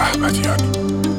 احمدیانی.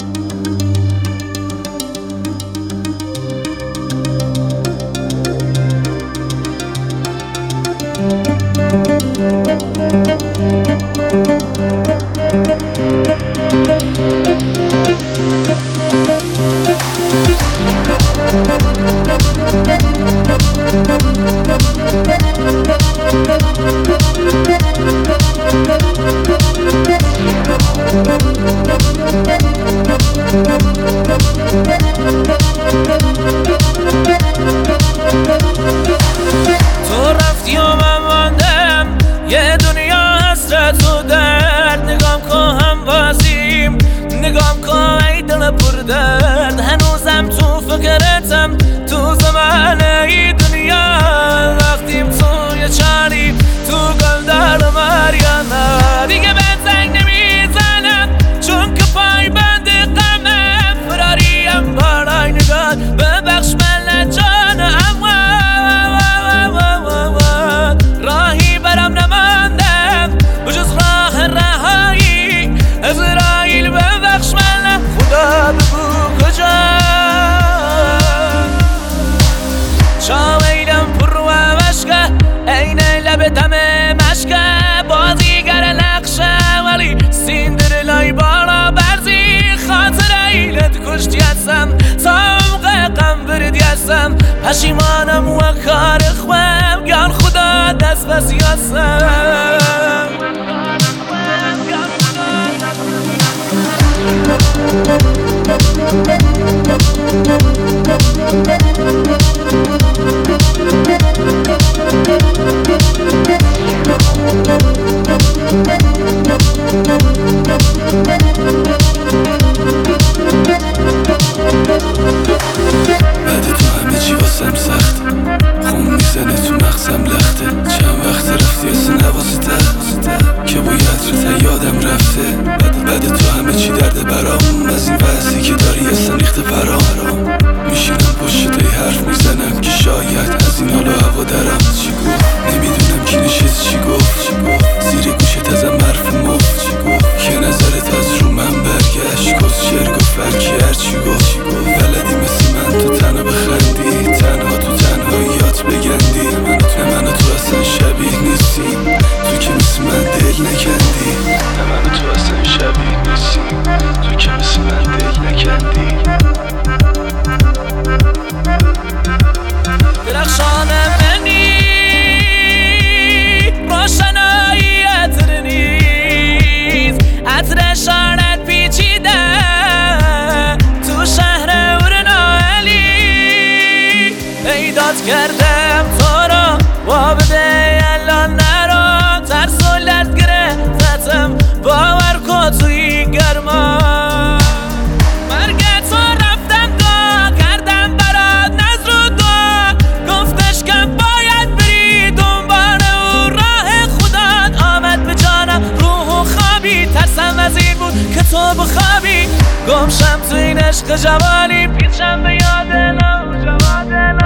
تو رفتی و من ماندم یه دنیا حسرت و درد. نگام کن هم بازیم، نگام کن ای دل پر درد. هنوزم تو فکرتم تو زمان ای دنیا. وقتیم توی چاری تو گلدار مریانه. دیگه به زنگ نمیزنم چون که پای بند غمم. فراریم بالای نگاه ببخش من جانم. راهی برم نماندم بجز راه رهایی. عزراییل ببخش من خدا بگو کجا. شاویلم پر و مشکه این لب دم مشکه. بازیگر نقشه ولی سیندرلای بالا برزی. خاطر ایلت کشتی هستم سامق غم بردی هستم. پشیمانم و کار خوام گان خدا دست بسی هستم. بعد تو همه چی واسم سخته، خون میزنه تو مغزم لخته. چند وقت رفتی اصلا نواسته که با یادرت یادم رفته. بعد تو همه چی درده برام، از این وضعی که داری اصلا ریخته پرام. میشینم پشت تای حرف میزنم که شاید از این حالا هوا درم. چی گفت نمیدونم کی نشست چی گفت زیر گوشت ازم حرف مفت. چی گفت که نظرت از رو من برگشت. کس شعر گفت برکی هرچی گفت. بلدی مثل من تو تنها بخندی، تنها تو تنهاییات بگندی. منو تو اصلا شبیه نیستیم، تو که مثل من دل نکندی. منو تو اصلا شبیه نیستیم، تو که مثل من دل نکندی. درخشان منی روشنایی عطر نیست. عطر شانت پیچیده تو شهر اورنالی. ایداد کردم تو رو و بده الان نرو. ترس و لرد گرفتم باور کن توی گرما. مرگ تو رفتم دعا کردم برات نظر و دعا. گفتش که باید بری دنبال او راه خودت. آمد به جانم روح و خوابی، ترسم از این بود که تو بخوابی. گمشم تو این عشق جوانی، پیچم به یاد نوجوان.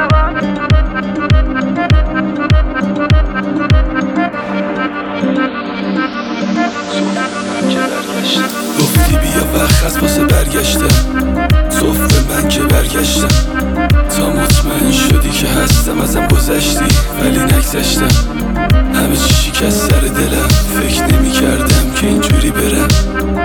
گفتی بیا وقت از پاس برگشتم، صف به من که برگشتم. تا مطمئن شدی که هستم ازم گذشتی ولی نگذشتم. همه چی شکست سر دلم، فکر نمی کردم که اینجوری برم.